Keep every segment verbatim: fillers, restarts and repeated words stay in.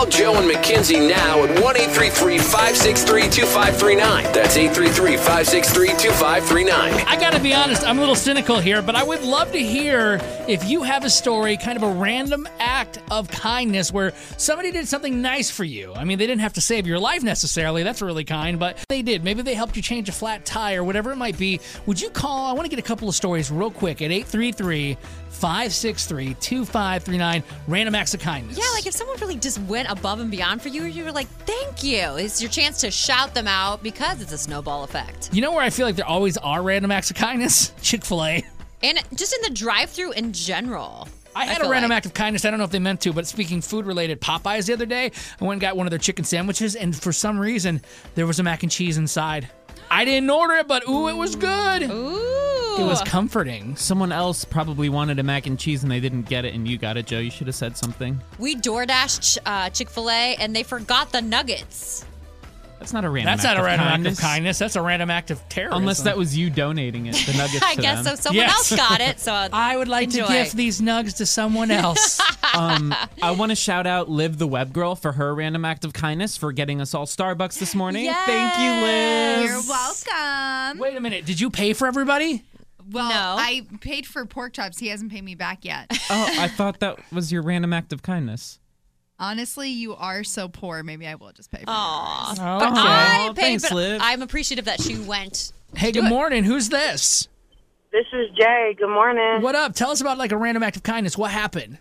Call Joe and Mackenzie now at one eight three three, five six three, two five three nine. That's eight three three, five six three, two five three nine. I gotta be honest, I'm a little cynical here, but I would love to hear if you have a story, kind of a random act of kindness where somebody did something nice for you. I mean, they didn't have to save your life necessarily. That's really kind, but they did. Maybe they helped you change a flat tire, whatever it might be. Would you call? I want to get a couple of stories real quick at eight three three, five six three, two five three nine. Random acts of kindness. Yeah, like if someone really just went above and beyond for you, you were like, thank you. It's your chance to shout them out because it's a snowball effect. You know where I feel like there always are random acts of kindness? Chick-fil-A. And just in the drive-thru in general. I had I a random like. act of kindness. I don't know if they meant to, but speaking food-related, Popeyes the other day, I went and got one of their chicken sandwiches, and for some reason, there was a mac and cheese inside. I didn't order it, but ooh, it was good. Ooh. It was comforting. Someone else probably wanted a mac and cheese and they didn't get it, and you got it, Joe. You should have said something. We DoorDashed uh, Chick-fil-A, and they forgot the nuggets. That's not a random That's act not a of random kindness. act of kindness. That's a random act of terrorism. Unless that was you donating it, the nuggets I to guess them. so. Someone Yes. else got it, so I would like enjoy. to gift these nugs to someone else. Um, I want to shout out Liv the Web Girl for her random act of kindness for getting us all Starbucks this morning. Yes. Thank you, Liz. You're welcome. Wait a minute. Did you pay for everybody? Well, No. I paid for pork chops. He hasn't paid me back yet. Oh, I thought that was your random act of kindness. Honestly, you are so poor. Maybe I will just pay for Aw. yours. Oh, But okay. I Aw, paid, thanks, but Liv. I'm appreciative that she went. Hey, do good it. morning. Who's this? This is Jay. Good morning. What up? Tell us about like a random act of kindness. What happened?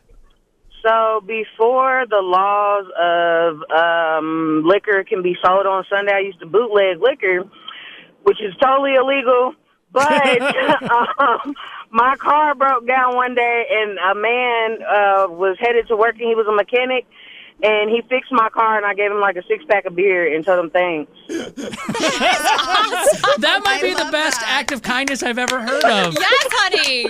So before the laws of um, liquor can be sold on Sunday, I used to bootleg liquor, which is totally illegal. But um, my car broke down one day, and a man uh, was headed to work, and he was a mechanic. And he fixed my car, and I gave him like a six-pack of beer and told him thanks. That might I be the love best that. act of kindness I've ever heard of. Yes, honey.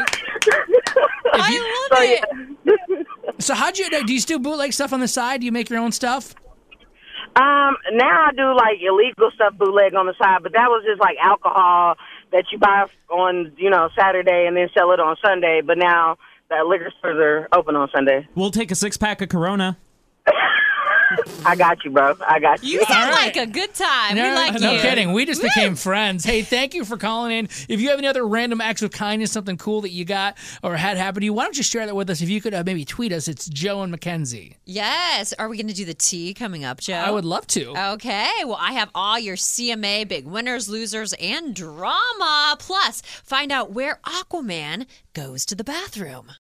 I love So, it. yeah. So how'd you do? You still bootleg stuff on the side? Do you make your own stuff? Um, now I do like illegal stuff bootleg on the side, but that was just like alcohol that you buy on, you know, Saturday and then sell it on Sunday. But now that liquor stores are open on Sunday. We'll take a six pack of Corona. I got you, bro. I got you. You sound All right. like a good time. No, we like no you. kidding. We just became friends. Hey, thank you for calling in. If you have any other random acts of kindness, something cool that you got or had happen to you, why don't you share that with us? If you could uh, maybe tweet us, it's Joe and Mackenzie. Yes. Are we going to do the tea coming up, Joe? I would love to. Okay. Well, I have all your C M A big winners, losers, and drama. Plus, find out where Aquaman goes to the bathroom.